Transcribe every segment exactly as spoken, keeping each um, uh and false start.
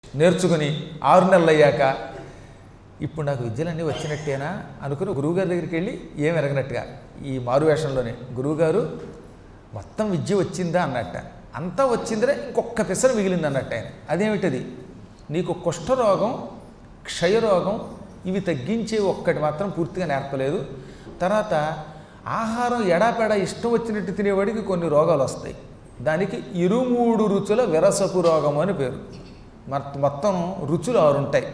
నేర్చుకుని ఆరు నెలలు అయ్యాక ఇప్పుడు నాకు విద్యలన్నీ వచ్చినట్టేనా అనుకుని గురువుగారి దగ్గరికి వెళ్ళి ఏం ఎరగనట్టుగా ఈ మారువేషంలోనే గురువుగారు మొత్తం విద్య వచ్చిందా అన్నట్ట. అంతా వచ్చిందరే ఇంకొక పిసర మిగిలింది అన్నట్టు ఆయన. అదేమిటది? నీకు కుష్ఠరోగం, క్షయరోగం ఇవి తగ్గించే ఒక్కటి మాత్రం పూర్తిగా నేర్పలేదు. తర్వాత ఆహారం ఎడాపెడా ఇష్టం వచ్చినట్టు తినేవాడికి కొన్ని రోగాలు వస్తాయి. దానికి ఇరుమూడు రుచుల విరసపు రోగం అని పేరు. మొత్తం రుచులు ఆరు ఉంటాయి.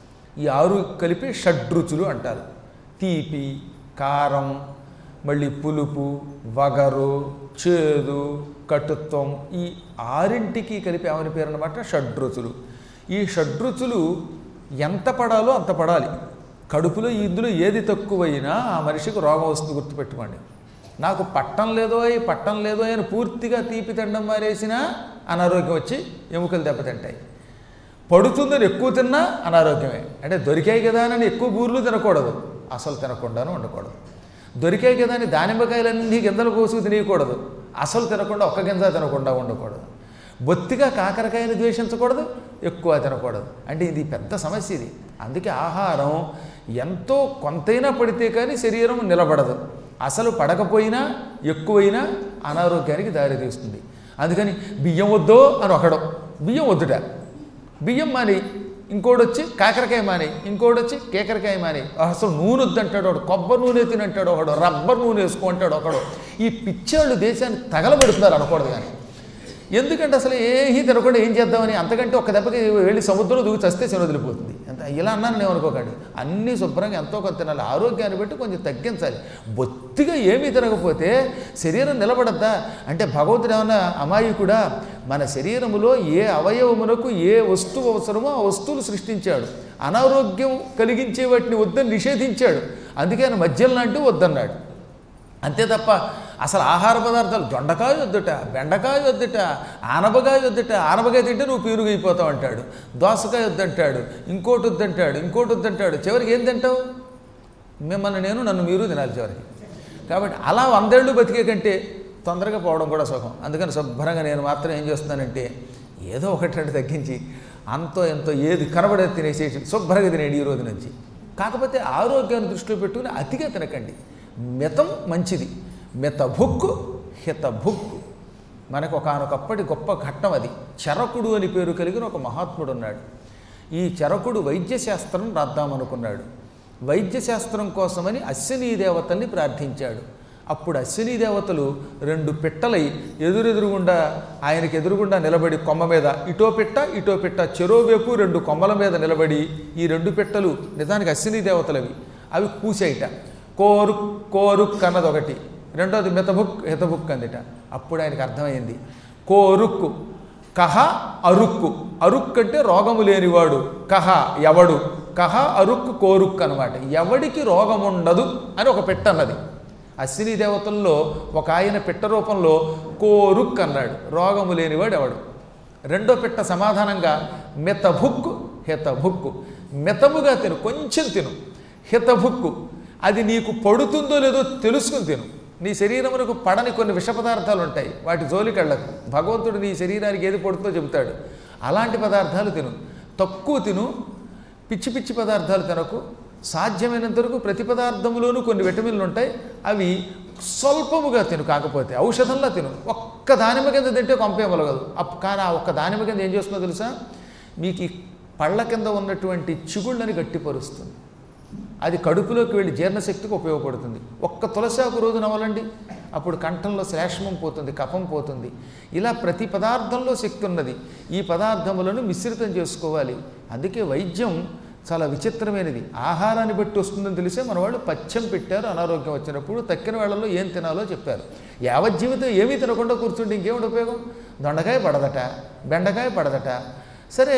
ఈ ఆరు కలిపి షడ్రుచులు అంటారు. తీపి, కారం, మళ్ళీ పులుపు, వగరు, చేదు, కటుత్వం, ఈ ఆరింటికి కలిపి ఏమని పేరు అన్నమాట షడ్రుచులు. ఈ షడ్రుచులు ఎంత పడాలో అంత పడాలి. కడుపులో ఇందులో ఏది తక్కువైనా ఆ మనిషికి రోగం వస్తుంది, గుర్తుపెట్టుకోండి. నాకు పట్టం లేదో పట్టం లేదో అని పూర్తిగా తీపి తినడం మారేసినా అనారోగ్యం వచ్చి ఎముకలు దెబ్బతింటాయి. పడుతుందని ఎక్కువ తిన్నా అనారోగ్యమే. అంటే దొరికాయి కదా అని ఎక్కువ బూర్లు తినకూడదు, అసలు తినకుండాను ఉండకూడదు. దొరికాయి కదా అని దానిమ్మకాయలన్నీ గింజలు కోసుకు తినకూడదు, అసలు తినకుండా ఒక్క గింజ తినకుండా ఉండకూడదు. బొత్తిగా కాకరకాయని ద్వేషించకూడదు, ఎక్కువ తినకూడదు. అంటే ఇది పెద్ద సమస్య ఇది. అందుకే ఆహారం ఎంతో కొంతైనా పడితే కానీ శరీరం నిలబడదు. అసలు పడకపోయినా ఎక్కువైనా అనారోగ్యానికి దారితీస్తుంది. అందుకని బియ్యం వద్దో అని ఒకడు, బియ్యం వద్దుట, బియ్యం మాని, ఇంకోటి వచ్చి కాకరకాయ మాని, ఇంకోటి వచ్చి కేకరకాయ మాని, అసలు నూనె వద్దంటాడు ఒకడు, కొబ్బరి నూనె తినంటాడు ఒకడు, రబ్బర్ నూనె వేసుకుంటాడు ఒకడు. ఈ పిచ్చాళ్ళు దేశాన్ని తగలబెడుతున్నారు అనకూడదు. కానీ ఎందుకంటే అసలు ఏమీ తినకుండా ఏం చేద్దామని, అంతకంటే ఒక దెబ్బకి వెళ్ళి సముద్రంలో దూకి చస్తే శని వదిలిపోతుంది. ఎంత ఇలా అన్నాను నేను అనుకోకండి. అన్నీ శుభ్రంగా ఎంతో కొంత తినాలి. ఆరోగ్యాన్ని బట్టి కొంచెం తగ్గించాలి. బొత్తిగా ఏమీ తినకపోతే శరీరం నిలబడద్దా? అంటే భగవంతుడు ఏమన్నా అమాయకుడా? మన శరీరములో ఏ అవయవమునకు ఏ వస్తువు అవసరమో ఆ వస్తువులు సృష్టించాడు. అనారోగ్యం కలిగించే వాటిని వద్దని నిషేధించాడు. అందుకే ఆయన మద్యం లాంటివి వద్దన్నాడు. అంతే తప్ప అసలు ఆహార పదార్థాలు దొండకాయ వద్దుట, బెండకాయ వద్దుట, ఆనపకాయ వద్దుట, ఆనపకాయ తింటే నువ్వు పీరుగు అయిపోతావు అంటాడు. దోసకాయ వద్దంటాడు, ఇంకోటి వద్దంటాడు, ఇంకోటి వద్దంటాడు. చివరికి ఏం తింటావు? మిమ్మల్ని నేను, నన్ను మీరు తినాలి చివరికి. కాబట్టి అలా వందేళ్ళు బతికే కంటే తొందరగా పోవడం కూడా సుఖం. అందుకని శుభ్రంగా నేను మాత్రం ఏం చేస్తున్నానంటే ఏదో ఒకటి రెండు తగ్గించి అంతో ఎంతో ఏది కనబడేది తినేసేసి శుభ్రంగా తినేయండి ఈ రోజు నుంచి. కాకపోతే ఆరోగ్యాన్ని దృష్టిలో పెట్టుకుని అతిగా తినకండి. మితం మంచిది. మితభుక్కు హితభుక్కు. మనకు ఒకానొకప్పటి గొప్ప ఘట్టం అది. చరకుడు అని పేరు కలిగిన ఒక మహాత్ముడు ఉన్నాడు. ఈ చరకుడు వైద్యశాస్త్రం రాద్దామనుకున్నాడు. వైద్యశాస్త్రం కోసమని అశ్వినీ దేవతల్ని ప్రార్థించాడు. అప్పుడు అశ్వినీ దేవతలు రెండు పిట్టలై ఎదురెదురుగుండా ఆయనకి ఎదురుగుండా నిలబడి కొమ్మ మీద ఇటో పిట్ట ఇటో పిట్ట చెరోవేపు రెండు కొమ్మల మీద నిలబడి, ఈ రెండు పిట్టలు నిజానికి అశ్వినీ దేవతలవి, అవి కూసేయట. కోరు కోరుక్ అన్నది ఒకటి, రెండోది మితభుక్ హితభుక్ అందిట. అప్పుడు ఆయనకు అర్థమైంది. కోరుక్కు కహ అరుక్కు. అరుక్ అంటే రోగము లేనివాడు, కహ ఎవడు, కహ అరుక్కు కోరుక్ అనమాట. ఎవడికి రోగం ఉండదు అని ఒక పిట్ట అన్నది. అశ్విని దేవతల్లో ఒక ఆయన పిట్ట రూపంలో కోరుక్ అన్నాడు, రోగము లేనివాడు ఎవడు. రెండో పిట్ట సమాధానంగా మితభుక్కు హితభుక్కు. మితముగా తిను, కొంచెం తిను. హితభుక్కు అది నీకు పడుతుందో లేదో తెలుసుకుని తిను. నీ శరీరమునకు పడని కొన్ని విష పదార్థాలు ఉంటాయి, వాటి జోలికెళ్ళకు. భగవంతుడు నీ శరీరానికి ఏది పడుతుందో చెబుతాడు. అలాంటి పదార్థాలు తిను. తక్కువ తిను, పిచ్చి పిచ్చి పదార్థాలు తినకు. సాధ్యమైనంత వరకు ప్రతి పదార్థంలోనూ కొన్ని విటమిన్లు ఉంటాయి, అవి స్వల్పముగా తిను. కాకపోతే ఔషధంలా తిను. ఒక్క దానిమ్మ కింద తింటే కొంపేమలగదు. కానీ ఆ ఒక్క దానిమ్మ కింద ఏం చేస్తుందో తెలుసా? మీకు ఈ పళ్ళ కింద ఉన్నటువంటి చిగుళ్ళని గట్టిపరుస్తుంది. అది కడుపులోకి వెళ్ళి జీర్ణశక్తికి ఉపయోగపడుతుంది. ఒక్క తులసాకు రోజు నవ్వాలండి, అప్పుడు కంఠంలో శ్లేష్మం పోతుంది, కఫం పోతుంది. ఇలా ప్రతి పదార్థంలో శక్తి ఉన్నది. ఈ పదార్థములను మిశ్రితం చేసుకోవాలి. అందుకే వైద్యం చాలా విచిత్రమైనది. ఆహారాన్ని బట్టి వస్తుందని తెలిసే మన వాళ్ళు పచ్చం పెట్టారు. అనారోగ్యం వచ్చినప్పుడు తక్కిన వేళల్లో ఏం తినాలో చెప్పారు. యావజ్జీవితం ఏమీ తినకుండా కూర్చుంటే ఇంకేమిటి ఉపయోగం? దొండకాయ పడదట, బెండకాయ పడదట, సరే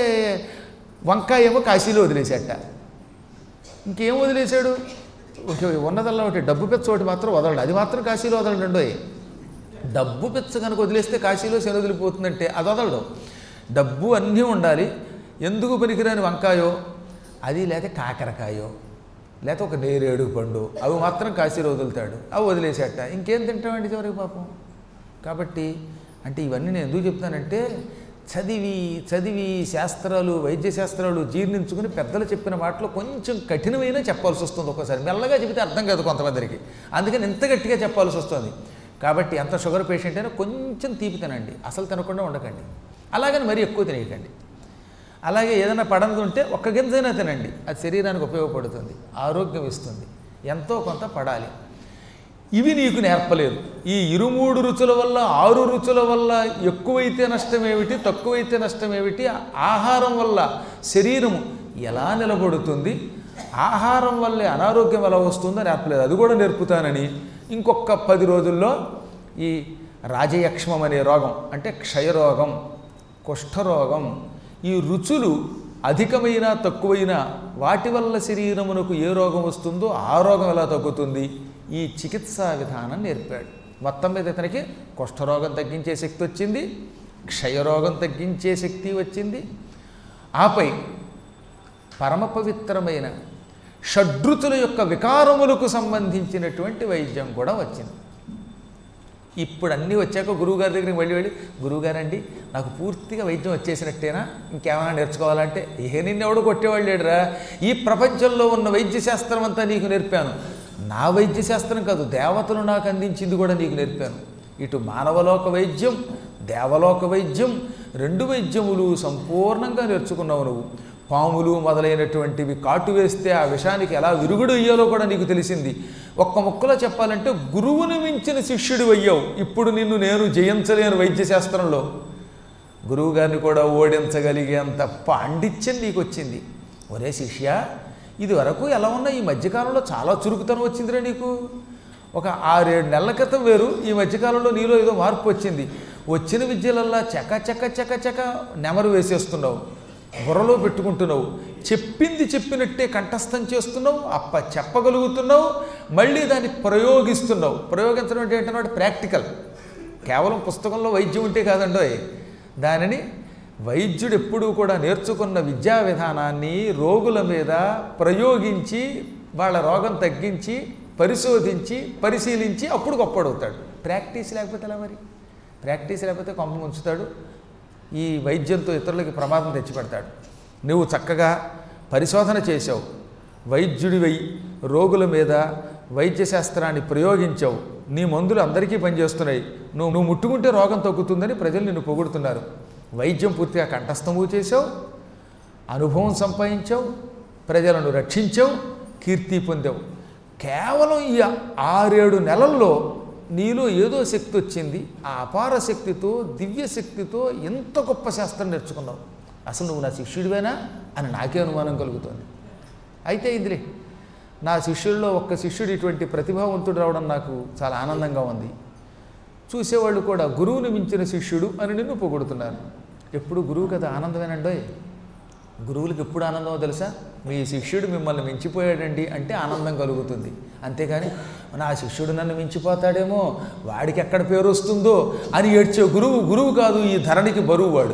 వంకాయ ఏమో కాశీలో వదిలేసేట. ఇంకేం వదిలేశాడు? ఉన్నదల్లా ఒకటి డబ్బు పెచ్చ ఒకటి మాత్రం వదలడు. అది మాత్రం కాశీలో వదలడు. రెండో డబ్బు పెచ్చ కనుక వదిలేస్తే కాశీలో శని వదిలిపోతుందంటే అది వదలడు. డబ్బు అన్నీ ఉండాలి. ఎందుకు పనికిరాని వంకాయో అది, లేకపోతే కాకరకాయో, లేకపోతే ఒక నేరేడు పండు, అవి మాత్రం కాశీలో వదులుతాడు. అవి వదిలేసేట. ఇంకేం తింటామండి చివరికి పాపం. కాబట్టి అంటే ఇవన్నీ నేను ఎందుకు చెప్తానంటే చదివి చదివి శాస్త్రాలు వైద్య శాస్త్రాలు జీర్ణించుకుని పెద్దలు చెప్పిన మాటలు కొంచెం కఠినమైన చెప్పాల్సి వస్తుంది. ఒక్కోసారి మెల్లగా చెబితే అర్థం కాదు కొంతమందికి, అందుకని ఎంత గట్టిగా చెప్పాల్సి వస్తుంది. కాబట్టి ఎంత షుగర్ పేషెంట్ అయినా కొంచెం తీపి తినండి, అసలు తినకుండా ఉండకండి. అలాగని మరీ ఎక్కువ తినేయకండి. అలాగే ఏదైనా పడనిది ఉంటే ఒక్క గింజైనా తినండి, అది శరీరానికి ఉపయోగపడుతుంది, ఆరోగ్యం ఇస్తుంది. ఎంతో కొంత పడాలి. ఇవి నీకు నేర్పలేదు. ఈ ఇరుమూడు రుచుల వల్ల ఆరు రుచుల వల్ల ఎక్కువైతే నష్టమేమిటి, తక్కువైతే నష్టమేమిటి, ఆహారం వల్ల శరీరము ఎలా నిలబడుతుంది, ఆహారం వల్లే అనారోగ్యం ఎలా వస్తుందో నేర్పలేదు. అది కూడా నేర్పుతానని ఇంకొక పది రోజుల్లో ఈ రాజయక్ష్మం అనే రోగం, అంటే క్షయరోగం, కుష్ఠరోగం, ఈ రుచులు అధికమైన తక్కువైన వాటి వల్ల శరీరమునకు ఏ రోగం వస్తుందో ఆ రోగం ఎలా తగ్గుతుంది, ఈ చికిత్సా విధానం నేర్పాడు. మొత్తం మీద ఇతనికి కుష్ఠరోగం తగ్గించే శక్తి వచ్చింది, క్షయరోగం తగ్గించే శక్తి వచ్చింది. ఆపై పరమ పవిత్రమైన షడ్రుచుల యొక్క వికారములకు సంబంధించినటువంటి వైద్యం కూడా వచ్చింది. ఇప్పుడు అన్నీ వచ్చాక గురువుగారి దగ్గరికి వెళ్ళి వెళ్ళి గురువుగారండి నాకు పూర్తిగా వైద్యం వచ్చేసినట్టేనా, ఇంకేమైనా నేర్చుకోవాలంటే ఏ నిన్నెవడు కొట్టేవాళ్ళు లేడురా, ఈ ప్రపంచంలో ఉన్న వైద్య శాస్త్రం అంతా నీకు నేర్పాను. నా వైద్య శాస్త్రం కాదు, దేవతలు నాకు అందించింది కూడా నీకు నేర్పాను. ఇటు మానవలోక వైద్యం, దేవలోక వైద్యం, రెండు వైద్యములు సంపూర్ణంగా నేర్చుకున్నావు నువ్వు. పాములు మొదలైనటువంటివి కాటు వేస్తే ఆ విషానికి ఎలా విరుగుడు అయ్యాలో కూడా నీకు తెలిసింది. ఒక్క ముక్కలో చెప్పాలంటే గురువుని మించిన శిష్యుడు అయ్యావు. ఇప్పుడు నిన్ను నేను జయించలేను వైద్య శాస్త్రంలో, గురువుగారిని కూడా ఓడించగలిగేంత పాండిత్యం నీకు వచ్చింది. ఒరే శిష్య, ఇది వరకు ఎలా ఉన్నా ఈ మధ్యకాలంలో చాలా చురుకుతనం వచ్చిందిరా నీకు. ఒక ఆరేడు నెలల క్రితం వేరు, ఈ మధ్యకాలంలో నీలో ఏదో మార్పు వచ్చింది. వచ్చిన విద్యలల్లా చక చక చక చక నెమరు వేసేస్తున్నావు, బుర్రలో పెట్టుకుంటున్నావు, చెప్పింది చెప్పినట్టే కంఠస్థం చేస్తున్నావు, అప్ప చెప్పగలుగుతున్నావు, మళ్ళీ దాన్ని ప్రయోగిస్తున్నావు. ప్రయోగించడం అంటే ఏంటన్నమాట ప్రాక్టికల్. కేవలం పుస్తకంలో వైద్యం ఉంటే కాదండోయ్, దానిని వైద్యుడు ఎప్పుడూ కూడా నేర్చుకున్న విద్యా విధానాన్ని రోగుల మీద ప్రయోగించి వాళ్ళ రోగం తగ్గించి పరిశోధించి పరిశీలించి అప్పుడు గొప్పడవుతాడు. ప్రాక్టీస్ లేకపోతే ఎలా మరి? ప్రాక్టీస్ లేకపోతే కొంప ముంచుతాడు, ఈ వైద్యంతో ఇతరులకి ప్రమాదం తెచ్చిపెడతాడు. నువ్వు చక్కగా పరిశోధన చేసావు, వైద్యుడివై రోగుల మీద వైద్య శాస్త్రాన్ని ప్రయోగించావు, నీ మందులు అందరికీ పనిచేస్తున్నాయి, నువ్వు నువ్వు ముట్టుకుంటే రోగం తగ్గుతుందని ప్రజలు నిన్ను పొగుడుతున్నారు. వైద్యం పూర్తిగా కంఠస్థము చేసావు, అనుభవం సంపాదించావు, ప్రజలను రక్షించావు, కీర్తి పొందావు. కేవలం ఈ ఆరేడు నెలల్లో నీలో ఏదో శక్తి వచ్చింది. ఆ అపార శక్తితో, దివ్య శక్తితో ఎంత గొప్ప శాస్త్రం నేర్చుకున్నావు. అసలు నువ్వు నా శిష్యుడివేనా అని నాకే అనుమానం కలుగుతుంది. అయితే ఇందులే, నా శిష్యుల్లో ఒక్క శిష్యుడు ఇటువంటి ప్రతిభావంతుడు రావడం నాకు చాలా ఆనందంగా ఉంది. చూసేవాళ్ళు కూడా గురువుని మించిన శిష్యుడు అని నిన్ను పొగుడుతున్నారు. ఎప్పుడు గురువు కదా ఆనందమేనండోయ్. గురువులకు ఎప్పుడు ఆనందమో తెలుసా? మీ శిష్యుడు మిమ్మల్ని మించిపోయాడండి అంటే ఆనందం కలుగుతుంది. అంతేకాని నా శిష్యుడు నన్ను మించిపోతాడేమో, వాడికి ఎక్కడ పేరు వస్తుందో అని ఏడ్చే గురువు గురువు కాదు, ఈ ధరణికి బరువు వాడు.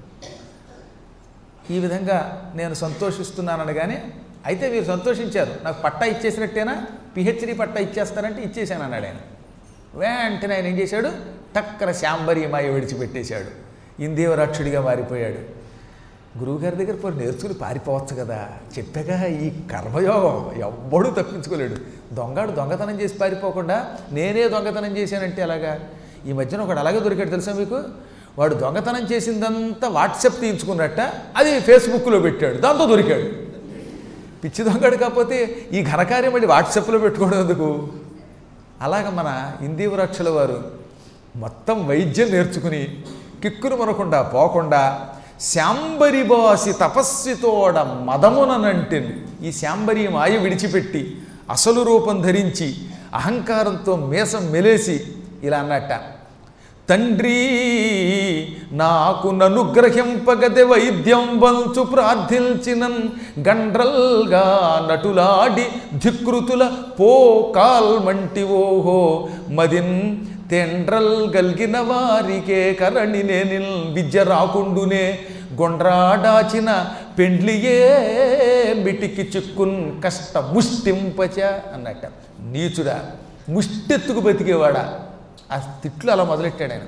ఈ విధంగా నేను సంతోషిస్తున్నాననగానే, అయితే మీరు సంతోషించారు, నాకు పట్టా ఇచ్చేసినట్టేనా, పిహెచ్డి పట్టా ఇచ్చేస్తారంటే ఇచ్చేసాను అన్నాడు ఆయన. వెంటనే ఆయన ఏం చేశాడు, టక్కన శాంబరి మాయ విడిచిపెట్టేశాడు, ఇందేవరాక్షుడిగా మారిపోయాడు. గురువుగారి దగ్గర పోయి నేర్చుకుని పారిపోవచ్చు కదా. చెప్పాక ఈ కర్మయోగం ఎవ్వడూ తప్పించుకోలేడు. దొంగడు దొంగతనం చేసి పారిపోకుండా నేనే దొంగతనం చేశానంటే ఎలాగా? ఈ మధ్యన ఒకడు అలాగే దొరికాడు తెలుసా మీకు? వాడు దొంగతనం చేసిందంతా వాట్సాప్ తీయించుకున్నట్ట అది ఫేస్బుక్లో పెట్టాడు, దాంతో దొరికాడు. పిచ్చి దొంగడు కాకపోతే ఈ ఘనకార్యం మళ్ళీ వాట్సాప్లో పెట్టుకోవడం ఎందుకు? అలాగ మన ఇందీవరాక్షుల వారు మొత్తం వైద్యం నేర్చుకుని కిక్కురు మనకుండా పోకుండా శాంబరి బాసి తపస్వితోడ మదముననంటిన్, ఈ శాంబరి మాయ విడిచిపెట్టి అసలు రూపం ధరించి అహంకారంతో మీసం మెలేసి ఇలా అన్నట్ట, తండ్రి నాకు ననుగ్రహింపగదే వైద్యం వంచు ప్రార్థించినన్ గండ్రల్గా నటులాడి ధికృతుల పో కాల్మంటి ఓహో మదిన్ తెండ్రల్ గల్గిన వారికే కరణి నేనిల్ విద్య రాకుండునే గొండ్రాడాచిన పెండ్లియే మిటికి చిక్కున్ కష్ట ముష్టింపచ అన్నట్ట. నీచుడా, ముష్టెత్తుకు బతికేవాడా, ఆ తిట్లు అలా మొదలెట్టాడు ఆయన.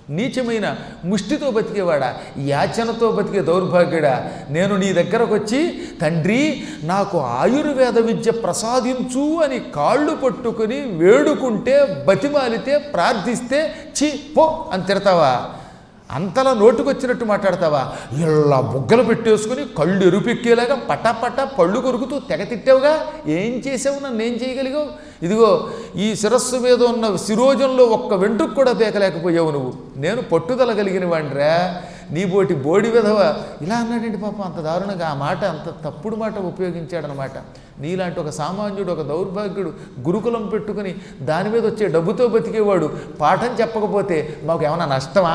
నీచమైన ముష్టితో బతికేవాడా, యాచనతో బతికే దౌర్భాగ్యుడా, నేను నీ దగ్గరకు వచ్చి తండ్రి నాకు ఆయుర్వేద విద్య ప్రసాదించు అని కాళ్ళు పట్టుకుని వేడుకుంటే, బతిమాలితే, ప్రార్థిస్తే చి పో అని తిడతావా? అంతలా నోటుకొచ్చినట్టు మాట్లాడతావా? ఇలా బుగ్గలు పెట్టేసుకుని కళ్ళు ఎరుపెక్కేలాగా పటాపట పళ్ళు కొరుకుతూ తెగ తిట్టావుగా. ఏం చేసావు? నన్ను ఏం చేయగలిగావు? ఇదిగో ఈ శిరస్సు మీద ఉన్న శిరోజంలో ఒక్క వెంట్రుకు కూడా పీకలేకపోయావు నువ్వు. నేను పట్టుదల కలిగిన వాడిరా, నీ బోటి బోడి విధవ ఇలా అన్నాడండి పాపం. అంత దారుణంగా ఆ మాట, అంత తప్పుడు మాట ఉపయోగించాడనమాట. నీలాంటి ఒక సామాన్యుడు, ఒక దౌర్భాగ్యుడు గురుకులం పెట్టుకుని దాని మీద వచ్చే డబ్బుతో బతికేవాడు పాఠం చెప్పకపోతే మాకు ఏమైనా నష్టమా?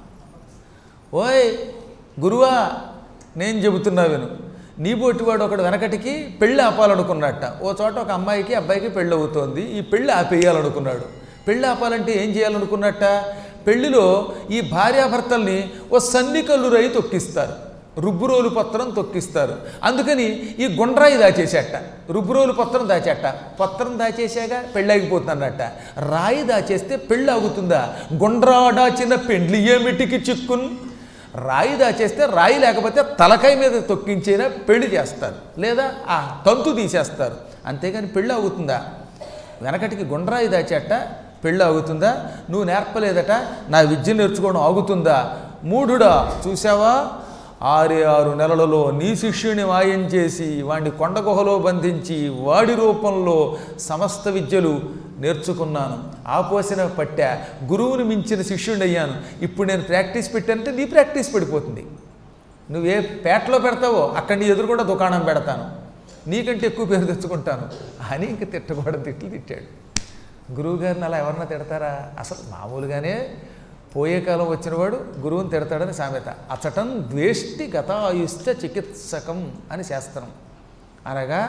ఓయ్ గురువా, నేను చెబుతున్నా విను. నీ బోటివాడు ఒకడు వెనకటికి పెళ్ళి ఆపాలనుకున్నట్ట. ఓ చోట ఒక అమ్మాయికి అబ్బాయికి పెళ్ళి అవుతోంది. ఈ పెళ్ళి ఆపేయాలనుకున్నాడు. పెళ్ళి ఆపాలంటే ఏం చేయాలనుకున్నట్ట? పెళ్లిలో ఈ భార్యాభర్తల్ని ఓ సన్నికల్లు రై తొక్కిస్తారు, రుబ్బురోలు పత్రం తొక్కిస్తారు. అందుకని ఈ గుండ్రాయి దాచేసేట, రుబ్బురోలు పత్రం దాచేట. పత్రం దాచేసాగా పెళ్ళాగిపోతుందన్నట్ట. రాయి దాచేస్తే పెళ్ళి ఆగుతుందా? గుండ్రా దాచిన పెండ్లి ఏమిటికి చిక్కున్. రాయి దాచేస్తే రాయి లేకపోతే తలకాయ మీద తొక్కించైనా పెళ్లి చేస్తారు, లేదా ఆ తంతు తీసేస్తారు. అంతేగాని పెళ్ళి ఆగుతుందా? వెనకటికి గుండ్రాయి దాచేట పెళ్ళి ఆగుతుందా? నువ్వు నేర్పలేదట, నా విద్య నేర్చుకోవడం ఆగుతుందా? మూఢుడా, చూసావా ఆరే ఆరు నెలలలో నీ శిష్యుని మాయం చేసి వాడిని కొండ గుహలో బంధించి వాడి రూపంలో సమస్త విద్యలు నేర్చుకున్నాను. ఆపోసిన పట్టా, గురువుని మించిన శిష్యుడిని అయ్యాను. ఇప్పుడు నేను ప్రాక్టీస్ పెట్టానంటే నీ ప్రాక్టీస్ పడిపోతుంది. నువ్వే పేటలో పెడతావో అక్కడ నీ ఎదురు కూడా దుకాణం పెడతాను, నీకంటే ఎక్కువ పేరు తెచ్చుకుంటాను అని ఇంక తిట్టకూడదు తిట్లు తిట్టాడు. గురువుగారిని అలా ఎవరన్నా తిడతారా? అసలు మామూలుగానే పోయే కాలం వచ్చినవాడు గురువుని తిడతాడని సామెత. అచటం ద్వేష్టి గతాయుశ్చ చికిత్సకం అని శాస్త్రం. అనగా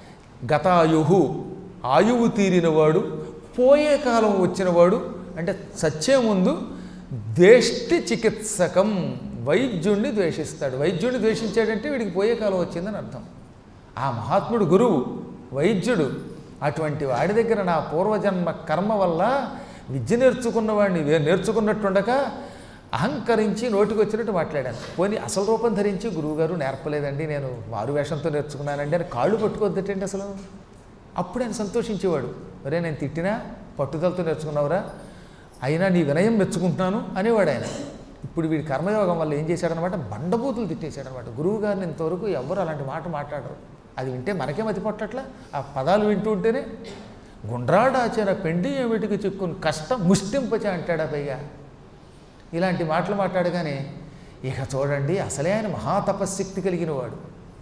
గతాయుహు ఆయువు తీరినవాడు, పోయే కాలం వచ్చినవాడు అంటే చచ్చే ముందు ద్వేష్టి చికిత్సకం వైద్యుణ్ణి ద్వేషిస్తాడు. వైద్యుడిని ద్వేషించాడంటే వీడికి పోయే కాలం వచ్చిందని అర్థం. ఆ మహాత్ముడు గురువు, వైద్యుడు. అటువంటి వాడి దగ్గర నా పూర్వజన్మ కర్మ వల్ల విద్య నేర్చుకున్నవాడిని నేర్చుకున్నట్టుండక అహంకరించి నోటికి వచ్చినట్టు మాట్లాడాను. పోనీ అసలు రూపం ధరించి గురువుగారు నేర్పలేదండి, నేను మారు వేషంతో నేర్చుకున్నానండి అని కాళ్ళు పట్టుకోవద్దటండి అసలు. అప్పుడు ఆయన సంతోషించేవాడు. అరే నేను తిట్టినా పట్టుదలతో నేర్చుకున్నావురా, అయినా నీ వినయం మెచ్చుకుంటున్నాను అనేవాడు ఆయన. ఇప్పుడు వీడి కర్మయోగం వల్ల ఏం చేశాడనమాట, బండబూతులు తిట్టేశాడనమాట. గురువు గారిని ఇంతవరకు ఎవరు అలాంటి మాట మాట్లాడరు. అది వింటే మనకే మతి పట్టట్లా. ఆ పదాలు వింటూ ఉంటేనే గుండ్రాడాచిన పెండి ఏమిటికి చిక్కుని కష్టం ముష్టింపచ అంటాడా పైగా. ఇలాంటి మాటలు మాట్లాడగానే ఇక చూడండి అసలే ఆయన మహాతపశక్తి కలిగిన వాడు.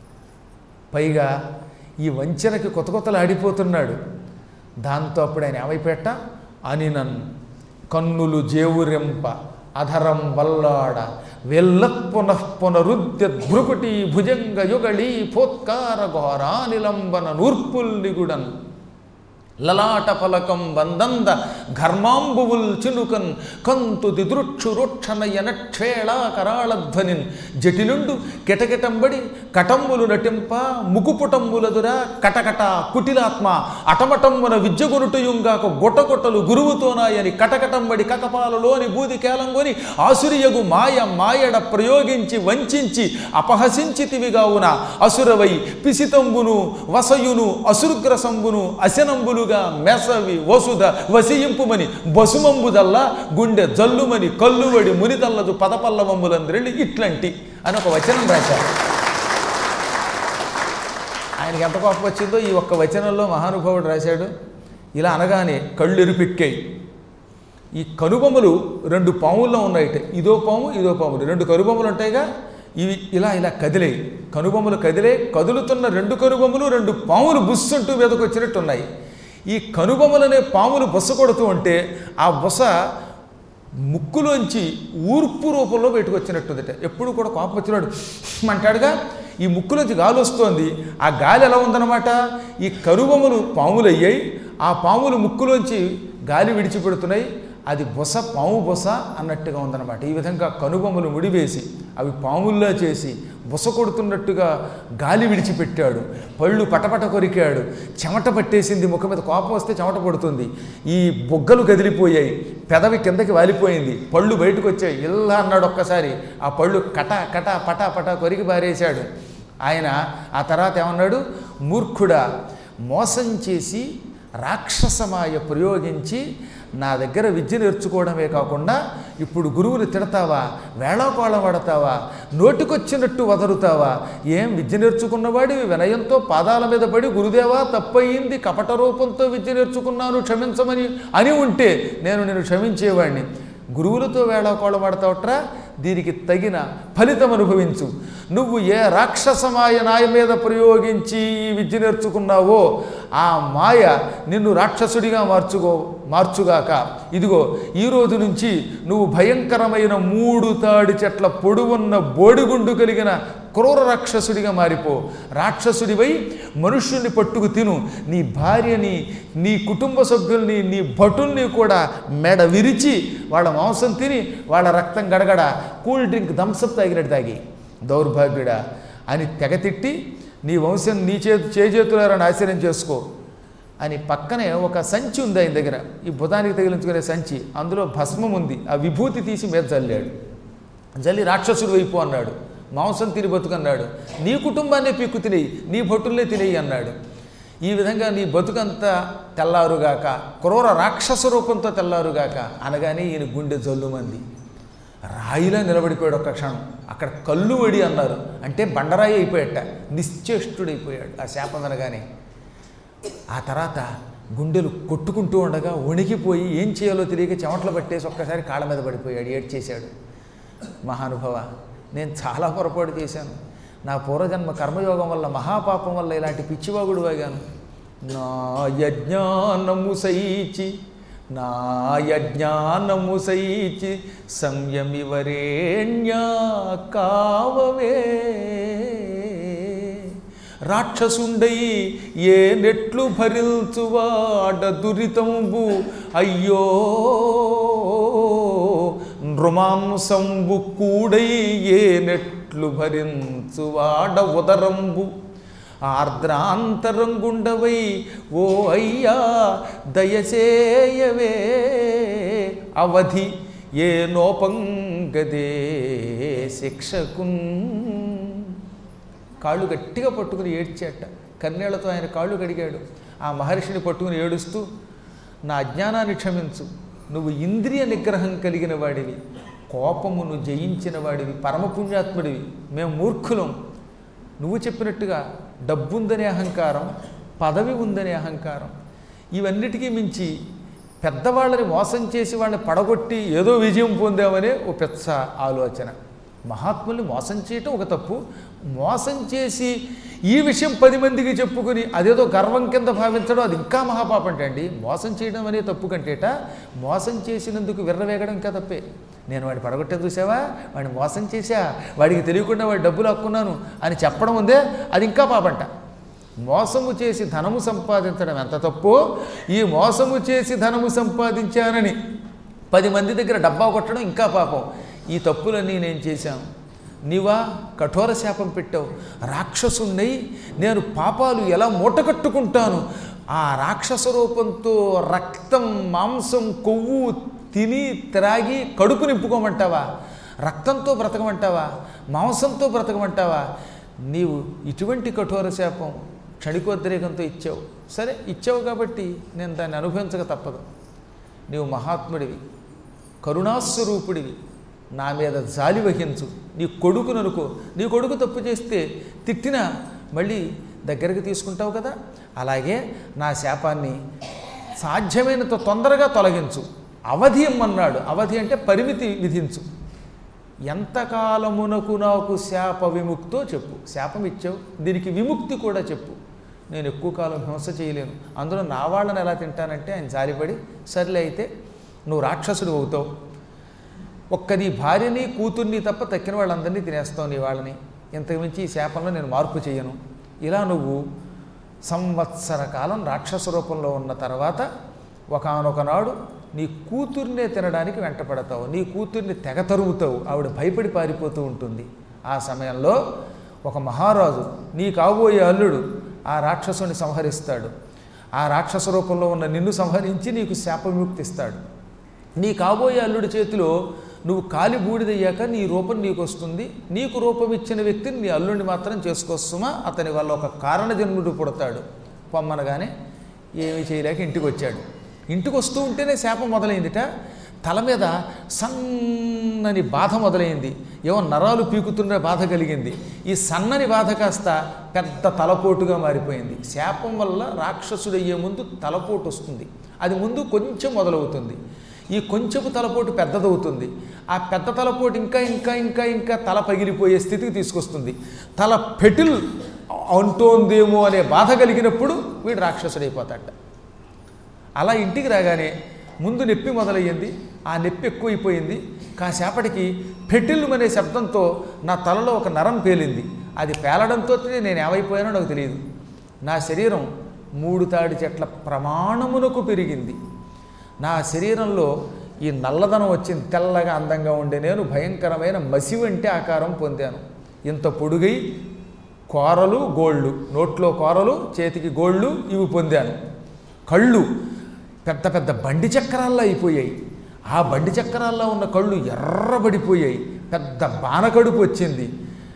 పైగా ఈ వంచనకి కొత్త కొత్తలు ఆడిపోతున్నాడు. దాంతో అప్పుడు ఆయన ఏమైపెట్ట అనినన్ కన్నులు జేవురెంప అధరం వల్లాడ వెల్ల పునః పునరుద్య భృకుటి భుజంగ యుగళి పోత్కార ఘోరానిలంబన నూర్పుల్లిగుడన్ లలాట ఫలకం బందంద ఘర్మాంబువుల్ చినుకన్ కంతు దిదృక్షురోక్షణయన క్షేళా కరాళధ్వనిన్ జటిలుండు కిటకిటంబడి కటంబులు నటింప ముకుపుటంబులదురా కటకట కుటిలాత్మ అటమటంబున విద్యగొనుటయుంగాక గొట్టగొట్టలు గురువుతోనాయని కటకటంబడి కకపాలలోని బూది కేలంగొని ఆసురియగు మాయ మాయడ ప్రయోగించి వంచించి అపహసించితివిగావున అసురవై పిసితంబును వసయును అసురుగ్రసంబును అశనంబులు మెసవి వసుధ వసియింపుమని బసుమంబుదల్లా గుండె జల్లుమని కల్లువడి మునితల్లదు పదపల్లవంబులందరెళ్ళి ఇట్లాంటి అని ఒక వచనం రాశారు. ఆయనకి ఎంత కోపం వచ్చిందో ఈ ఒక్క వచనంలో మహానుభావుడు రాశాడు. ఇలా అనగానే కళ్ళు ఎరుపెక్కాయి. ఈ కనుబొమ్మలు రెండు పాముల్లో ఉన్నాయిట. ఇదో పాము ఇదో పాములు రెండు కనుబొమ్మలు ఉంటాయిగా, ఇవి ఇలా ఇలా కదిలేయి. కనుబొమ్మలు కదిలే కదులుతున్న రెండు కనుబొమ్మలు రెండు పాములు బుస్సుంటూ మీదకు వచ్చినట్టు ఉన్నాయి. ఈ కనుబొమ్మలనే పాములు బుస కొడుతూ ఉంటే ఆ బుస ముక్కులోంచి ఊర్పు రూపంలో బయటకు వచ్చినట్టుందట. ఎప్పుడు కూడా కోపం వచ్చినాడు అంటాడుగా, ఈ ముక్కులోంచి గాలి వస్తోంది. ఆ గాలి ఎలా ఉందన్నమాట, ఈ కనుబొమ్మలు పాములు అయ్యాయి, ఆ పాములు ముక్కులోంచి గాలి విడిచిపెడుతున్నాయి. అది బొస పాము బొస అన్నట్టుగా ఉందన్నమాట. ఈ విధంగా కనుబొమ్మలు ముడివేసి అవి పాముల్లా చేసి బుస కొడుతున్నట్టుగా గాలి విడిచిపెట్టాడు. పళ్ళు పటపట కొరికాడు. చెమట పట్టేసింది. ముఖం మీద కోపం వస్తే చెమట పడుతుంది. ఈ బొగ్గలు కదిలిపోయాయి. పెదవి కిందకి వాలిపోయింది. పళ్ళు బయటకు వచ్చాయి. ఇలా అన్నాడు ఒక్కసారి. ఆ పళ్ళు కట కట పట పట కొరికి పారేశాడు ఆయన. ఆ తర్వాత ఏమన్నాడు? మూర్ఖుడా, మోసం చేసి రాక్షసమాయ ప్రయోగించి నా దగ్గర విద్య నేర్చుకోవడమే కాకుండా ఇప్పుడు గురువుని తిడతావా, వేళాకోళం పడతావా, నోటికొచ్చినట్టు వదరుతావా? ఏం విద్య నేర్చుకున్నవాడివి వినయంతో పాదాల మీద పడి గురుదేవా తప్పయింది, కపట రూపంతో విద్య నేర్చుకున్నాను క్షమించమని అని ఉంటే నేను నేను క్షమించేవాడిని. గురువులతో వేళాకోళం పడతావట్రా, దీనికి తగిన ఫలితం అనుభవించు. నువ్వు ఏ రాక్షసమాయ నాయ మీద ప్రయోగించి ఈ విద్య నేర్చుకున్నావో ఆ మాయ నిన్ను రాక్షసుడిగా మార్చుకో మార్చుగాక. ఇదిగో ఈ రోజు నుంచి నువ్వు భయంకరమైన మూడు తాడి చెట్ల పొడువున్న బోడిగుండు కలిగిన క్రూర రాక్షసుడిగా మారిపో. రాక్షసుడివై మనుష్యుల్ని పట్టుకు తిను. నీ భార్యని, నీ కుటుంబ సభ్యుల్ని, నీ భటుల్ని కూడా మెడ విరిచి వాళ్ళ మాంసం తిని వాళ్ళ రక్తం గడగడ కూల్ డ్రింక్ థమ్సప్ తాగినట్టు తాగి దౌర్భాగ్యుడా అని తెగతిట్టి నీ వంశం నీ చేతు చేజేతులారా నాశనం చేసుకో అని పక్కనే ఒక సంచి ఉంది ఆయన దగ్గర, ఈ బుధానికి తగిలించుకునే సంచి. అందులో భస్మం ఉంది. ఆ విభూతి తీసి మీద చల్లాడు. జల్లి రాక్షసుడు వైపు అన్నాడు. మాంసం తిని బతుకన్నాడు. నీ కుటుంబాన్నే పీక్కు తినేయి, నీ భటుల్నే తినేయి అన్నాడు. ఈ విధంగా నీ బతుకంతా తెల్లారుగాక, క్రూర రాక్షస రూపంతో తెల్లారుగాక అనగానే ఈయన గుండె జల్లుమంది. రాయిలా నిలబడిపోయాడు ఒక్క క్షణం. అక్కడ కళ్ళు వడి అన్నారు అంటే బండరాయి అయిపోయాట. నిశ్చేష్టుడైపోయాడు ఆ శాపం అనగానే. ఆ తర్వాత గుండెలు కొట్టుకుంటూ ఉండగా వణికిపోయి ఏం చేయాలో తెలియక చెమటలు పట్టేసి ఒక్కసారి కాళ్ళ మీద పడిపోయాడు. ఏడ్చేశాడు. మహానుభవ, నేను చాలా పొరపాటు చేశాను. నా పూర్వజన్మ కర్మయోగం వల్ల, మహాపాపం వల్ల ఇలాంటి పిచ్చివాగుడు వాగాను. నా యజ్ఞానము సైచి నా యజ్ఞానము సైచి సంయమి వరేణ్యా కావవే. రాక్షసుండై ఏ నెట్లు భరించువాడ దురితంబు అయ్యో నృమాంసంబు కూడై ఏ నెట్లు భరించువాడ ఉదరంబు ఆర్ద్రాంతరంగుండవై ఓ అయ్యా దయచేయవే అవధి ఏ నోపంగదే శిక్షకున్. కాళ్ళు గట్టిగా పట్టుకుని ఏడ్చేట. కన్నీళ్లతో ఆయన కాళ్ళు కడిగాడు. ఆ మహర్షిని పట్టుకుని ఏడుస్తూ, నా అజ్ఞానాన్ని క్షమించు, నువ్వు ఇంద్రియ నిగ్రహం కలిగిన వాడివి, కోపమును జయించిన వాడివి, పరమపుణ్యాత్ముడివి. మేము మూర్ఖులం. నువ్వు చెప్పినట్టుగా డబ్బుందనే అహంకారం, పదవి ఉందనే అహంకారం, ఇవన్నిటికీ మించి పెద్దవాళ్ళని మోసం చేసి వాళ్ళని పడగొట్టి ఏదో విజయం పొందామనే ఓ పెద్ద ఆలోచన. మహాత్ముల్ని మోసం చేయటం ఒక తప్పు. మోసం చేసి ఈ విషయం పది మందికి చెప్పుకుని అదేదో గర్వం కింద భావించడం అది ఇంకా మహాపాపం అండి. మోసం చేయడం అనే తప్పు కంటేట మోసం చేసినందుకు విర్రవేగడం ఇంకా తప్పే. నేను వాడిని పడగొట్టే చూసావా, వాడిని మోసం చేశా, వాడికి తెలియకుండా వాడి డబ్బులు హక్కున్నాను అని చెప్పడం ఉందే అది ఇంకా పాపంట. మోసము చేసి ధనము సంపాదించడం ఎంత తప్పు, ఈ మోసము చేసి ధనము సంపాదించానని పది మంది దగ్గర డబ్బా కొట్టడం ఇంకా పాపం. ఈ తప్పులన్నీ నేను చేశాను. నీవా కఠోర శాపం పెట్టావు. రాక్షసున్నై నేను పాపాలు ఎలా మూటకట్టుకుంటాను. ఆ రాక్షస రూపంతో రక్తం, మాంసం, కొవ్వు తిని త్రాగి కడుపు నింపుకోమంటావా? రక్తంతో బ్రతకమంటావా? మాంసంతో బ్రతకమంటావా? నీవు ఇటువంటి కఠోర శాపం క్షణికోద్రేకంతో ఇచ్చావు. సరే ఇచ్చావు కాబట్టి నేను దాన్ని అనుభవించక తప్పదు. నీవు మహాత్ముడివి, కరుణాస్వరూపుడివి, నా మీద జాలి వహించు. నీ కొడుకును అనుకో. నీ కొడుకు తప్పు చేస్తే తిట్టినా మళ్ళీ దగ్గరికి తీసుకుంటావు కదా, అలాగే నా శాపాన్ని సాధ్యమైనంత తొందరగా తొలగించు. అవధి ఇమ్మన్నాడు. అవధి అంటే పరిమితి విధించు. ఎంతకాలమునకు నాకు శాప విముక్తో చెప్పు. శాపం ఇచ్చావు, దీనికి విముక్తి కూడా చెప్పు. నేను ఎక్కువ కాలం హింస చేయలేను. అందులో నా వాళ్ళని ఎలా తింటానంటే ఆయన జారిపడి, సర్లే అయితే నువ్వు రాక్షసుడు అవుతావు, ఒక్క నీ భార్యని కూతుర్ని తప్ప తక్కిన వాళ్ళందరినీ తినేస్తావు నీ వాళ్ళని, ఇంతకుమించి ఈ శాపంలో నేను మార్పు చేయను. ఇలా నువ్వు సంవత్సర కాలం రాక్షస రూపంలో ఉన్న తర్వాత ఒకానొక నాడు నీ కూతుర్నే తినడానికి వెంటపడతావు, నీ కూతుర్ని తెగ తరుముతావు, ఆవిడ భయపడి పారిపోతూ ఉంటుంది. ఆ సమయంలో ఒక మహారాజు నీ కాబోయే అల్లుడు ఆ రాక్షసుని సంహరిస్తాడు. ఆ రాక్షస రూపంలో ఉన్న నిన్ను సంహరించి నీకు శాప విముక్తిస్తాడు. నీ కాబోయే అల్లుడి చేతిలో నువ్వు కాలి బూడిదయ్యాక నీ రూపం నీకు వస్తుంది. నీకు రూపం ఇచ్చిన వ్యక్తిని నీ అల్లుడిని మాత్రం చేసుకోస్తుమా, అతని వల్ల ఒక కారణ జన్ముడు పుడతాడు. పొమ్మనగానే ఏమీ చేయలేక ఇంటికి వచ్చాడు. ఇంటికి వస్తూ ఉంటేనే శాపం మొదలైందిట. తల మీద సన్నని బాధ మొదలైంది, ఏమో నరాలు పీకుతున్న బాధ కలిగింది. ఈ సన్నని బాధ కాస్త పెద్ద తలపోటుగా మారిపోయింది. శాపం వల్ల రాక్షసుడు అయ్యే ముందు తలపోటు వస్తుంది, అది ముందు కొంచెం మొదలవుతుంది. ఈ కొంచెపు తలపోటు పెద్దదవుతుంది, ఆ పెద్ద తలపోటు ఇంకా ఇంకా ఇంకా ఇంకా తల పగిలిపోయే స్థితికి తీసుకొస్తుంది. తల పెటిల్ అంటోందేమో అనే బాధ కలిగినప్పుడు వీడు రాక్షసుడైపోతాడట. అలా ఇంటికి రాగానే ముందు నొప్పి మొదలయ్యింది, ఆ నొప్పి ఎక్కువైపోయింది. కాసేపటికి పెటిల్ అనే శబ్దంతో నా తలలో ఒక నరం పేలింది. అది పేలడంతో నేను ఏమైపోయానో నాకు తెలియదు. నా శరీరం మూడు తాడి చెట్ల ప్రమాణమునకు పెరిగింది. నా శరీరంలో ఈ నల్లదనం వచ్చింది, తెల్లగా అందంగా ఉండే నేను భయంకరమైన మసి వంటి ఆకారం పొందాను. ఇంత పొడుగై కోరలు గోళ్ళు, నోట్లో కోరలు చేతికి గోళ్ళు ఇవి పొందాను. కళ్ళు పెద్ద పెద్ద బండి చక్రాల్లో అయిపోయాయి. ఆ బండి చక్రాల్లో ఉన్న కళ్ళు ఎర్రబడిపోయాయి. పెద్ద బాణకడుపు వచ్చింది.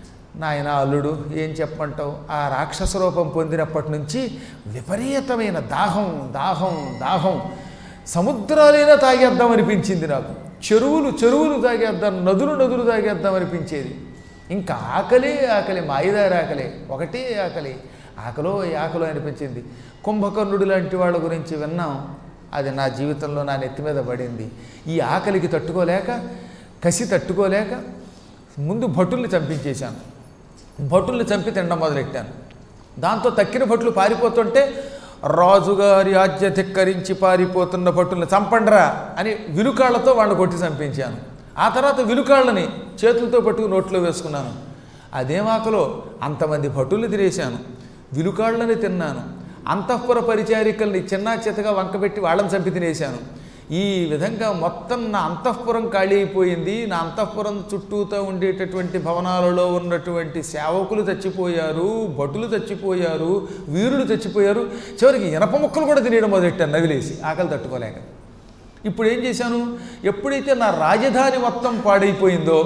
నాయన అల్లుడు ఏం చెప్పంటావు, ఆ రాక్షస రూపం పొందినప్పటి నుంచి విపరీతమైన దాహం దాహం దాహం సముద్రాలైనా తాగేద్దాం అనిపించింది నాకు. చెరువులు చెరువులు తాగేద్దాం, నదులు నదులు తాగేద్దాం అనిపించేది. ఇంకా ఆకలి ఆకలి మాయిదారి ఆకలి, ఒకటే ఆకలి, ఆకలో ఆకలో అనిపించింది. కుంభకర్ణుడు లాంటి వాళ్ళ గురించి విన్నాం, అది నా జీవితంలో నా నెత్తి మీద పడింది. ఈ ఆకలికి తట్టుకోలేక, కసి తట్టుకోలేక ముందు భటుల్ని చంపించేశాను. భటుల్ని చంపి తినడం మొదలెట్టాను. దాంతో తక్కిన భటులు పారిపోతుంటే రాజుగారి ఆజ్ఞ ధిక్కరించి పారిపోతున్న భటుల్ని చంపండ్రా అని విలుకాళ్లతో వాళ్ళని కొట్టి చంపించాను. ఆ తర్వాత విలుకాళ్ళని చేతులతో పట్టుకు నోట్లో వేసుకున్నాను. అదేమాకలో అంతమంది భటుల్ని తినేశాను, విలుకాళ్ళని తిన్నాను, అంతఃపుర పరిచారికల్ని చిన్నా చితగా వంకబెట్టి వాళ్ళని చంపి తినేశాను. ఈ విధంగా మొత్తం నా అంతఃపురం ఖాళీ అయిపోయింది. నా అంతఃపురం చుట్టూతో ఉండేటటువంటి భవనాలలో ఉన్నటువంటి సేవకులు చచ్చిపోయారు, భటులు చచ్చిపోయారు, వీరులు చచ్చిపోయారు. చివరికి ఇనప ముక్కలు కూడా తినేయడం మొదలెట్టాను నవిలేసి ఆకలి తట్టుకోలేక. ఇప్పుడు ఏం చేశాను, ఎప్పుడైతే నా రాజధాని మొత్తం పాడైపోయిందో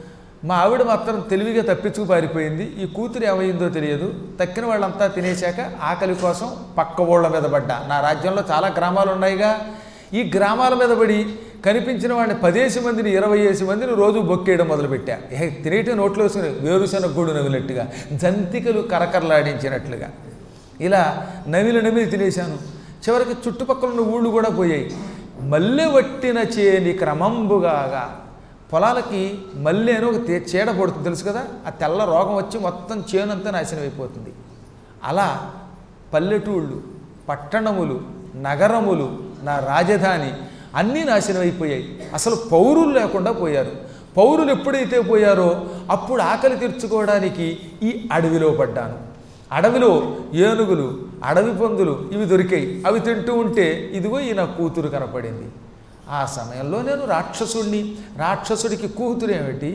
మా ఆవిడ మాత్రం తెలివిగా తప్పించుకు పారిపోయింది. ఈ కూతురు ఏమైందో తెలియదు. తక్కిన వాళ్ళంతా తినేశాక ఆకలి కోసం పక్క ఊళ్ళ మీద పడ్డా. నా రాజ్యంలో చాలా గ్రామాలు ఉన్నాయిగా, ఈ గ్రామాల మీద పడి కనిపించిన వాడిని పదేసి మందిని ఇరవై ఏసి మందిని రోజు బొక్కేయడం మొదలుపెట్టా. ఏ తినేటే నోట్లో వేసుకుని వేరుశనగ గూడు నవిలినట్టుగా, జంతికలు కరకరలాడించినట్లుగా ఇలా నవిలి నమిలి తినేశాను. చివరికి చుట్టుపక్కల ఉన్న ఊళ్ళు కూడా పోయాయి. మల్లె వట్టిన చేని క్రమంబుగాగా, పొలాలకి మల్లె అని ఒక చీడ పడుతుంది తెలుసు కదా, ఆ తెల్ల రోగం వచ్చి మొత్తం చేనంతా నాశనం అయిపోతుంది. అలా పల్లెటూళ్ళు, పట్టణములు, నగరములు, నా రాజధాని అన్నీ నాశనం అయిపోయాయి. అసలు పౌరులు లేకుండా పోయారు. పౌరులు ఎప్పుడైతే పోయారో అప్పుడు ఆకలి తీర్చుకోవడానికి ఈ అడవిలో పడ్డాను. అడవిలో ఏనుగులు, అడవి పందులు ఇవి దొరికాయి. అవి తింటూ ఉంటే ఇదిగో ఈ నా కూతురు కనపడింది. ఆ సమయంలో నేను రాక్షసుడిని. రాక్షసుడికి కూతురు ఏమిటి,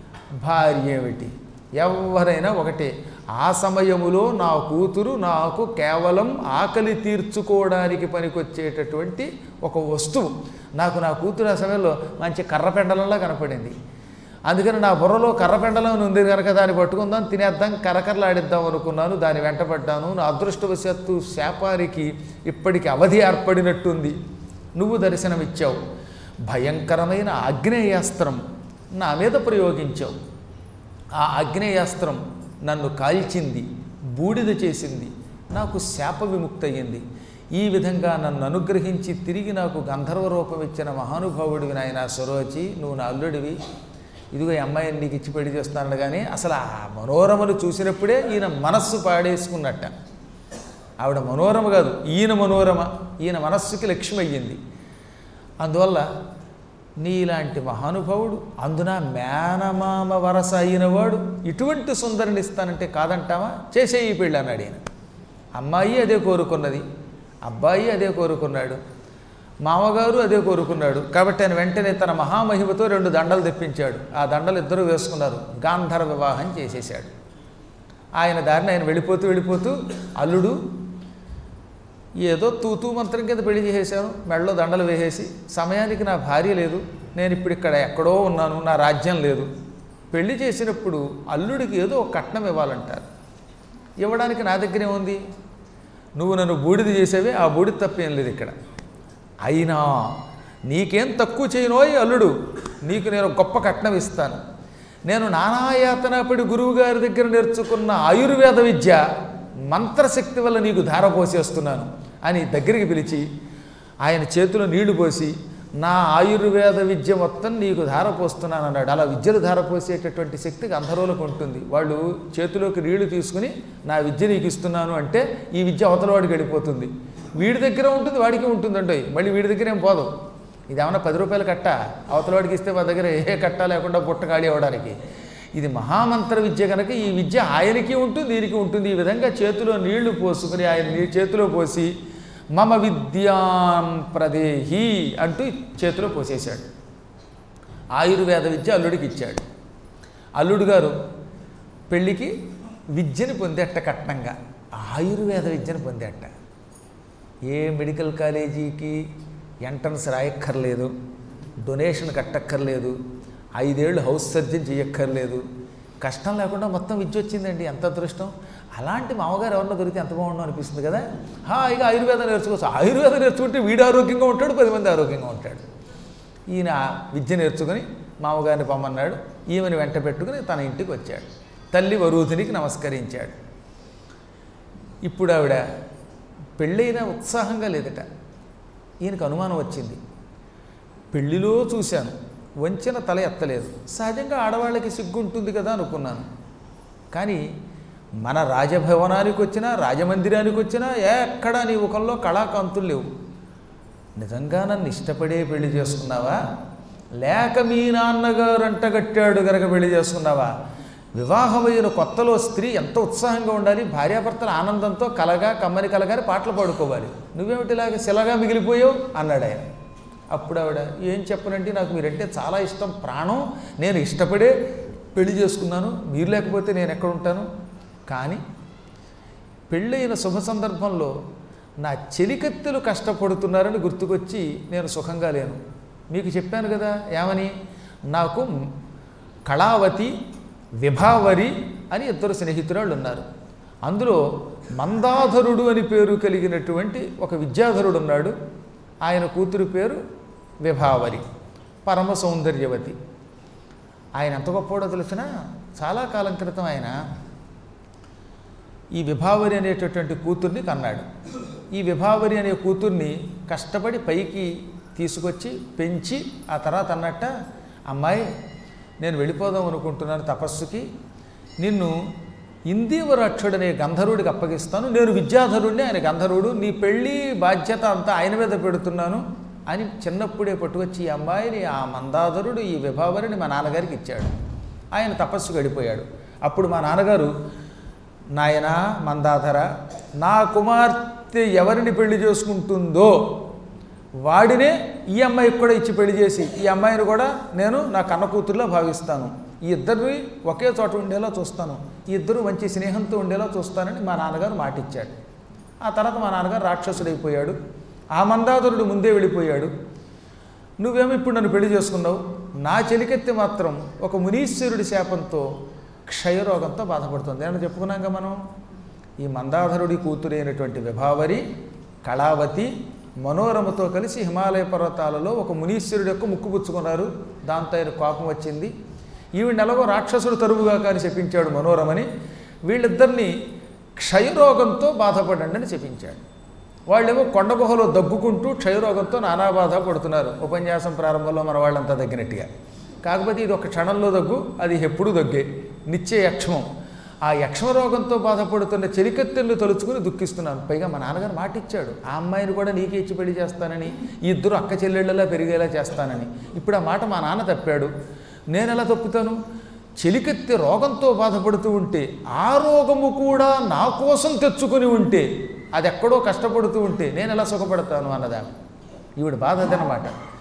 భార్య ఏమిటి, ఎవరైనా ఒకటే. ఆ సమయములో నా కూతురు నాకు కేవలం ఆకలి తీర్చుకోవడానికి పనికొచ్చేటటువంటి ఒక వస్తువు. నాకు నా కూతురు ఆ సమయంలో మంచి కర్రపెండలంలా కనపడింది. అందుకని నా బుర్రలో కర్రపెండలం ఉంది కనుక దాన్ని పట్టుకుందాం, తినేద్దాం, కరకరలాడిద్దాం అనుకున్నాను. దాన్ని వెంటపడ్డాను. నా అదృష్టవశాత్తు శాపానికి ఇప్పటికి అవధి ఏర్పడినట్టుంది. నువ్వు దర్శనమిచ్చావు. భయంకరమైన ఆగ్నేయాస్త్రం నా మీద ప్రయోగించావు. ఆ ఆగ్నేయాస్త్రం నన్ను కాల్చింది, బూడిద చేసింది, నాకు శాప విముక్తి అయ్యింది. ఈ విధంగా నన్ను అనుగ్రహించి తిరిగి నాకు గంధర్వ రూపం ఇచ్చిన మహానుభావుడివి నాయన సరోచి, నువ్వు నా అల్లుడివి. ఇదిగో ఈ అమ్మాయిని నీకు ఇచ్చి పెళ్లి చేస్తున్నాను. కానీ అసలు ఆ మనోరమను చూసినప్పుడే ఈయన మనస్సు పాడేసుకున్నట్ట. ఆవిడ మనోరమ కాదు, ఈయన మనోరమ. ఈయన మనస్సుకి లక్ష్మి అయ్యింది. అందువల్ల నీలాంటి మహానుభావుడు, అందున మేనమామ వరస అయినవాడు ఇటువంటి సుందరిని ఇస్తానంటే కాదంటావా? చేసే ఈ పెళ్ళి అన్నాడు ఈయన. అమ్మాయి అదే కోరుకున్నది, అబ్బాయి అదే కోరుకున్నాడు. మామగారు అదే కోరుకున్నాడు కాబట్టి ఆయన వెంటనే తన మహామహిమతో రెండు దండలు తెప్పించాడు. ఆ దండలు ఇద్దరు వేసుకున్నారు. గాంధర్వ వివాహం చేసేశాడు. ఆయన దారిని ఆయన వెళ్ళిపోతూ వెళ్ళిపోతూ అల్లుడు ఏదో తూతూ మంత్రం కింద పెళ్లి చేసేసాను, మెడలో దండలు వేసేసి, సమయానికి నా భార్య లేదు, నేను ఇప్పుడు ఇక్కడ ఎక్కడో ఉన్నాను, నా రాజ్యం లేదు. పెళ్లి చేసినప్పుడు అల్లుడికి ఏదో ఒక కట్నం ఇవ్వాలంటారు. ఇవ్వడానికి నా దగ్గరే ఉంది, నువ్వు నన్ను బూడిద చేసేవే, ఆ బూడిద తప్పేం లేదు ఇక్కడ. అయినా నీకేం తక్కువ చేయనోయ్ అల్లుడు, నీకు నేను గొప్ప కట్నం ఇస్తాను. నేను నానాయాతనపడి గురువుగారి దగ్గర నేర్చుకున్న ఆయుర్వేద విద్య మంత్రశక్తి వల్ల నీకు ధార పోసేస్తున్నాను అని దగ్గరికి పిలిచి ఆయన చేతిలో నీళ్లు పోసి నా ఆయుర్వేద విద్య మొత్తం నీకు ధార పోస్తున్నాను అన్నాడు. అలా విద్యలు ధార పోసేటటువంటి శక్తి గంధర్వులకు ఉంటుంది. వాళ్ళు చేతిలోకి నీళ్లు తీసుకుని నా విద్య నీకు ఇస్తున్నాను అంటే ఈ విద్య అవతల వాడికి వెళ్ళిపోతుంది. వీడి దగ్గర ఉంటుంది, వాడికి ఉంటుందండి, మళ్ళీ వీడి దగ్గర ఏం పోదు. ఇది ఏమన్నా పది రూపాయలు కట్ట, అవతల వాడికి ఇస్తే మా దగ్గర ఏ కట్ట లేకుండా బుట్ట ఖాళీ అవ్వడానికి. ఇది మహామంత్ర విద్య కనుక ఈ విద్య ఆయనకి ఉంటుంది, దీనికి ఉంటుంది. ఈ విధంగా చేతిలో నీళ్లు పోసుకుని ఆయన నీ చేతిలో పోసి మమ విద్యాం ప్రదేహి అంటూ చేతిలో పోసేశాడు. ఆయుర్వేద విద్య అల్లుడికి ఇచ్చాడు. అల్లుడు గారు పెళ్ళికి విద్యను పొందేట కట్నంగా ఆయుర్వేద విద్యను పొందేట. ఏ మెడికల్ కాలేజీకి ఎంట్రన్స్ రాయక్కర్లేదు, డొనేషన్ కట్టక్కర్లేదు, ఐదేళ్ళు హౌస్ సర్జన్ చేయక్కర్లేదు, కష్టం లేకుండా మొత్తం విద్య వచ్చిందండి. ఎంత అదృష్టం. అలాంటి మామగారు ఎవరన్నా దొరికితే ఎంత బాగుండో అనిపిస్తుంది కదా. హాయిగా ఆయుర్వేదం నేర్చుకోవచ్చు. ఆయుర్వేదం నేర్చుకుంటే వీడు ఆరోగ్యంగా ఉంటాడు, పది మంది ఆరోగ్యంగా ఉంటాడు. ఈయన విద్య నేర్చుకుని మామగారిని పొమ్మన్నాడు. ఈమెను వెంట పెట్టుకుని తన ఇంటికి వచ్చాడు. తల్లి వరూధినికి నమస్కరించాడు. ఇప్పుడు ఆవిడ పెళ్ళైన ఉత్సాహంగా లేదట. ఈయనకు అనుమానం వచ్చింది. పెళ్ళిలో చూశాను, వంచిన తల ఎత్తలేదు. సహజంగా ఆడవాళ్ళకి సిగ్గు ఉంటుంది కదా అనుకున్నాను. కానీ మన రాజభవనానికి వచ్చినా రాజమందిరానికి వచ్చినా ఎక్కడా నీ ముఖంలో కళాకాంతులు లేవు. నిజంగా నన్ను ఇష్టపడే పెళ్లి చేసుకున్నావా, లేక మీ నాన్నగారు అంటగట్టాడు గనక పెళ్లి చేసుకున్నావా? వివాహమైన కొత్తలో స్త్రీ ఎంత ఉత్సాహంగా ఉండాలి, భార్యాభర్తల ఆనందంతో కలగా కమ్మని కలగాని పాటలు పాడుకోవాలి. నువ్వేమిటిలాగా శిలగా మిగిలిపోయావు అన్నాడు ఆయన. అప్పుడు ఆవిడ ఏం చెప్పనంటే నాకు మీరంటే చాలా ఇష్టం, ప్రాణం, నేను ఇష్టపడే పెళ్లి చేసుకున్నాను, మీరు లేకపోతే నేను ఎక్కడ ఉంటాను. కానీ పెళ్ళైన శుభ సందర్భంలో నా చెలికత్తెలు కష్టపడుతున్నారని గుర్తుకొచ్చి నేను సుఖంగా లేను. మీకు చెప్పాను కదా ఏమని, నాకు కళావతి విభావరి అని ఇద్దరు స్నేహితురాళ్ళు ఉన్నారు. అందులో మందాధరుడు అని పేరు కలిగినటువంటి ఒక విద్యాధరుడు ఉన్నాడు. ఆయన కూతురు పేరు విభావరి, పరమ సౌందర్యవతి. ఆయన ఎంత గొప్పవాడో తెలిసిన, చాలా కాలం క్రితం ఆయన ఈ విభావరి అనేటటువంటి కూతుర్ని కన్నాడు. ఈ విభావరి అనే కూతుర్ని కష్టపడి పైకి తీసుకొచ్చి పెంచి ఆ తర్వాత అన్నట్ట, అమ్మాయి నేను వెళ్ళిపోదాం అనుకుంటున్నాను తపస్సుకి, నిన్ను ఇందీవరాక్షుడనే గంధర్వుడికి అప్పగిస్తాను, నేను విద్యాధరుడిని, ఆయన గంధర్వుడు, నీ పెళ్ళి బాధ్యత అంతా ఆయన మీద పెడుతున్నాను అని చిన్నప్పుడే పట్టుకొచ్చి ఈ అమ్మాయిని ఆ మందాధరుడు ఈ విభావరిని మా నాన్నగారికి ఇచ్చాడు. ఆయన తపస్సుకు వెళ్ళిపోయాడు. అప్పుడు మా నాన్నగారు, నాయనా మందాధర, నా కుమార్తె ఎవరిని పెళ్లి చేసుకుంటుందో వాడినే ఈ అమ్మాయికి కూడా ఇచ్చి పెళ్లి చేసి ఈ అమ్మాయిని కూడా నేను నా కన్న కూతురులో భావిస్తాను, ఈ ఇద్దరిని ఒకే చోట ఉండేలా చూస్తాను, ఈ ఇద్దరు మంచి స్నేహంతో ఉండేలా చూస్తానని మా నాన్నగారు మాటిచ్చాడు. ఆ తర్వాత మా నాన్నగారు రాక్షసుడైపోయాడు. ఆ మందాధరుడు ముందే వెళ్ళిపోయాడు. నువ్వేమో ఇప్పుడు నన్ను పెళ్లి చేసుకున్నావు, నా చెలికెత్తి మాత్రం ఒక మునీశ్వరుడి శాపంతో క్షయరోగంతో బాధపడుతుంది అని చెప్పుకున్నాక మనం. ఈ మందాధరుడి కూతురైనటువంటి విభావరి కళావతి మనోరమతో కలిసి హిమాలయ పర్వతాలలో ఒక మునీశ్వరుడు యొక్క ముక్కు పుచ్చుకున్నారు. దాంతో ఆయన కోపం వచ్చింది. ఈవిడ ఎలాగో రాక్షసుడు తరువుగా కానీ చెప్పించాడు మనోరమని. వీళ్ళిద్దరినీ క్షయరోగంతో బాధపడండి అని చెప్పించాడు. వాళ్ళేమో కొండ గుహలో దగ్గుకుంటూ క్షయరోగంతో నానా బాధ పడుతున్నారు. ఉపన్యాసం ప్రారంభంలో మన వాళ్ళంతా దగ్గినట్టుగా. కాకపోతే ఇది ఒక క్షణంలో దగ్గు, అది ఎప్పుడూ దగ్గే, నిత్య యక్ష్మం. ఆ యక్ష్మ రోగంతో బాధపడుతున్న చెలికత్తెళ్ళు తలుచుకుని దుఃఖిస్తున్నాను. పైగా మా నాన్నగారు మాట ఇచ్చాడు, ఆ అమ్మాయిని కూడా నీకే ఇచ్చి పెళ్లి చేస్తానని, ఈ ఇద్దరు అక్క చెల్లెళ్ళలా పెరిగేలా చేస్తానని. ఇప్పుడు ఆ మాట మా నాన్న తప్పాడు, నేను ఎలా తప్పుతాను? చెలికత్తె రోగంతో బాధపడుతూ ఉంటే, ఆ రోగము కూడా నా కోసం తెచ్చుకొని ఉంటే, అది ఎక్కడో కష్టపడుతూ ఉంటే నేను ఎలా సుఖపడతాను అన్నదా. ఈవిడ బాధ అదనమాట.